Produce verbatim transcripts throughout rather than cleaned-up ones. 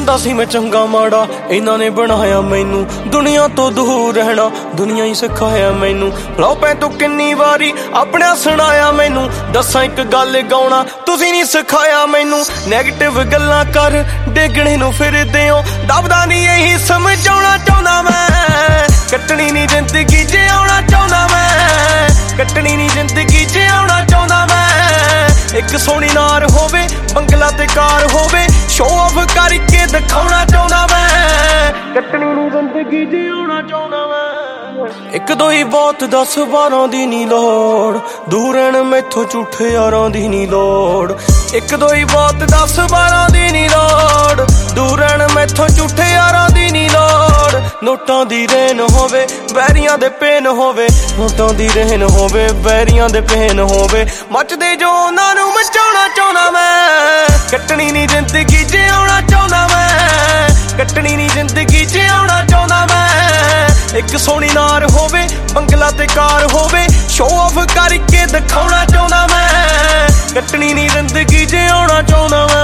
ਚਾਹੁੰਦਾ ਸੀ ਮੈਂ ਚੰਗਾ ਮਾੜਾ, ਇਹਨਾਂ ਨੇ ਬਣਾਇਆ ਮੈਨੂੰ ਦੁਨੀਆ ਤੋਂ ਦੂਰ ਰਹਿਣਾ, ਦੁਨੀਆ ਹੀ ਸਿਖਾਇਆ ਮੈਨੂੰ। ਲੋਪੇ ਤੋਂ ਕਿੰਨੀ ਵਾਰੀ ਆਪਣਾ ਸੁਣਾਇਆ ਮੈਨੂੰ, ਦੱਸਾਂ ਇੱਕ ਗੱਲ ਗਾਉਣਾ ਤੁਸੀਂ ਨਹੀਂ ਸਿਖਾਇਆ ਮੈਨੂੰ। ਨੈਗੇਟਿਵ ਗੱਲਾਂ ਕਰ ਡੇਗਣੇ ਨੂੰ ਫਿਰਦੇ ਹੋ, ਦਬਦਾ ਨਹੀਂ ਇਹੀ ਸਮਝਾਉਣਾ ਚਾਹੁੰਦਾ ਮੈਂ। ਕੱਟਣੀ ਨਹੀਂ ਜ਼ਿੰਦਗੀ ਜਿਉਣਾ ਚਾਹੁੰਦਾ ਮੈਂ, ਕੱਟਣੀ ਨਹੀਂ ਜ਼ਿੰਦਗੀ ਜਿਉਣਾ ਚਾਹੁੰਦਾ ਮੈਂ। ਇੱਕ ਸੋਹਣੀ ਨਾਰ ਹੋਵੇ, ਬੰਗਲਾ ਤੇ ਕਾਰ ਹੋਵੇ, ਸ਼ੋਅ ਆਫ ਕਰਕੇ ਦਿਖਾਉਣਾ ਚਾਹੁੰਦਾ ਮੈਂ। ਕੱਟਣੀ ਨਹੀਂ ਜ਼ਿੰਦਗੀ ਜਿਉਣਾ ਚਾਹੁੰਦਾ ਮੈਂ। ਇੱਕ ਦੋ ਹੀ ਬਹੁਤ ਦਸ ਬਾਰਾਂ ਦੀ ਨੀ ਲੋੜ, ਦੂਰ ਰਹਿਣ ਮੈਥੋਂ ਝੂਠੇ ਯਾਰਾਂ ਦੀ ਨੀ ਲੋੜ। ਇੱਕ ਦੋ ਹੀ ਬਹੁਤ ਦਸ ਬਾਰਾਂ ਦੀ ਨੀ ਲੋੜ, ਦੂਰ ਰਹਿਣ ਮੈਥੋਂ ਝੂਠੇ ਯਾਰਾਂ ਦੀ ਨੀ ਲੋੜ। ਨੋਟਾਂ ਦੀ ਰੇਨ ਹੋਵੇ, ਵੈਰੀਆਂ ਦੇ ਪੇਨ ਹੋਵੇ, ਨੋਟਾਂ ਦੀ ਰੇਨ ਹੋਵੇ, ਵੈਰੀਆਂ ਦੇ ਪੇਨ ਹੋਵੇ, ਮੱਚਦੇ ਜੋ ਉਹਨਾਂ ਨੂੰ ਮਚਾਉਣਾ ਚਾਹੁੰਦਾ ਮੈਂ। ਕੱਟਣੀ ਨਹੀਂ ਜ਼ਿੰਦਗੀ ਜਿਉਣਾ ਚਾਹੁੰਦਾ ਮੈਂ, ਕੱਟਣੀ ਨਹੀਂ ਜ਼ਿੰਦਗੀ ਜਿਉਣਾ ਚਾਹੁੰਦਾ ਮੈਂ। ਇੱਕ ਸੋਹਣੀ ਨਾਰ ਹੋਵੇ, ਬੰਗਲਾ ਤੇ ਕਾਰ ਹੋਵੇ, ਸ਼ੋਅ ਆਫ ਕਰਕੇ ਦਿਖਾਉਣਾ ਚਾਹੁੰਦਾ ਮੈਂ। ਕੱਟਣੀ ਨਹੀਂ ਜ਼ਿੰਦਗੀ ਜਿਉਣਾ ਚਾਹੁੰਦਾ ਮੈਂ।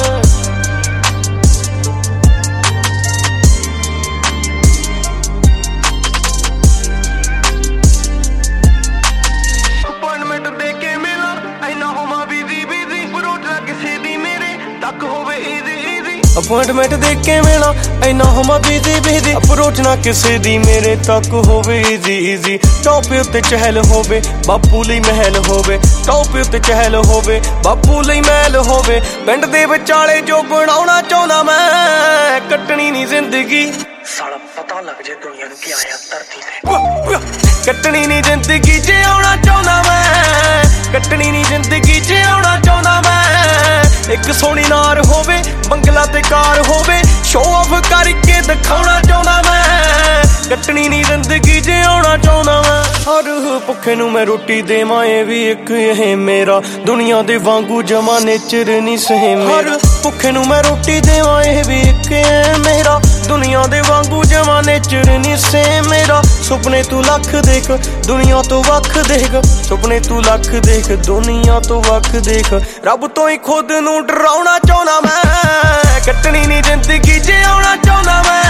अपॉइंटमेंट देख के मिला इना होमा बिजी बिजी, अप्रोच ना किसी दी मेरे तक होवे इजी इजी। टॉप उत्ते चहल होवे, बापू लई महल होवे, टॉप उत्ते चहल होवे, बापू लई महल होवे। पिंड दे विचाले जो बनाउणा चाहुंदा मैं, कट्टणी नहीं जिंदगी साला पता लग जाए दुनिया नूं कि आया धरती ते। कट्टणी नहीं जिंदगी जिउणा चाहुंदा मैं, कट्टणी नहीं जिंदगी जिउणा चाहुंदा मैं। एक सोहनी नार होवे, बंगला ते कार होवे, शोअ ऑफ करके दिखाउणा चाहुंदा मैं। कट्टणी नहीं जिंदगी जिउणा चाहुंदा मैं। हर भुखे नूं मैं रोटी देवां ए भी एक एह मेरा, दुनिया दे वांगू जमा नेचर नहीं सेम। हर भुखे नूं मैं रोटी देवां ए भी एक एह मेरा, दुनिया दे वांगू जमा नेचर नहीं सेम मेरा। सुपने तू लख देख, दुनिया तो वख देख, सुपने तू लख देख, दुनिया तो वख देख। रब तो ही खुद नूं डराउणा चाहुंदा मैं, कट्टणी नहीं जिंदगी जिउणा चाहुंदा मैं।